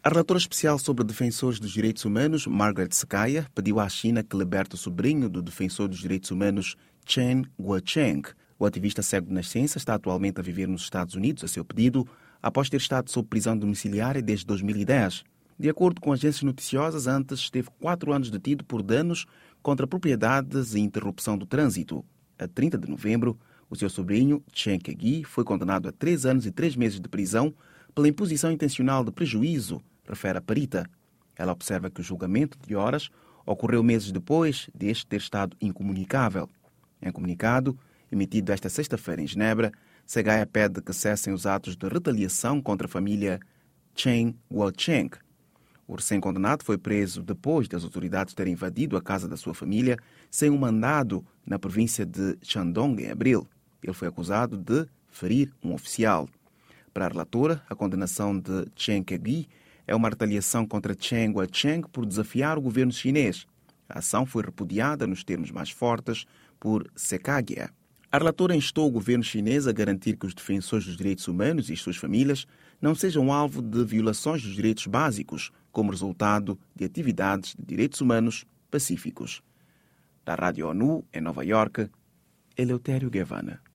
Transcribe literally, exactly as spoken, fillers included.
A relatora especial sobre defensores dos direitos humanos, Margaret Sakaya, pediu à China que liberte o sobrinho do defensor dos direitos humanos, Chen Guocheng. O ativista cego de nascença está atualmente a viver nos Estados Unidos a seu pedido, após ter estado sob prisão domiciliária desde dois mil e dez. De acordo com agências noticiosas, antes esteve quatro anos detido por danos contra propriedades e interrupção do trânsito. A trinta de novembro, o seu sobrinho, Chen Kegui, foi condenado a três anos e três meses de prisão pela imposição intencional de prejuízo, refere a perita. Ela observa que o julgamento de horas ocorreu meses depois de este ter estado incomunicável. Em comunicado, emitido esta sexta-feira em Genebra, Sakaya pede que cessem os atos de retaliação contra a família Chen Guocheng. O recém-condenado foi preso depois das autoridades terem invadido a casa da sua família sem um mandado na província de Shandong em abril. Ele foi acusado de ferir um oficial. Para a relatora, a condenação de Chen Kegui é uma retaliação contra Chen Guocheng por desafiar o governo chinês. A ação foi repudiada nos termos mais fortes por Sakaya. A relatora instou o governo chinês a garantir que os defensores dos direitos humanos e as suas famílias não sejam alvo de violações dos direitos básicos, como resultado de atividades de direitos humanos pacíficos. Da Rádio ONU, em Nova Iorque, Eleutério Guevara.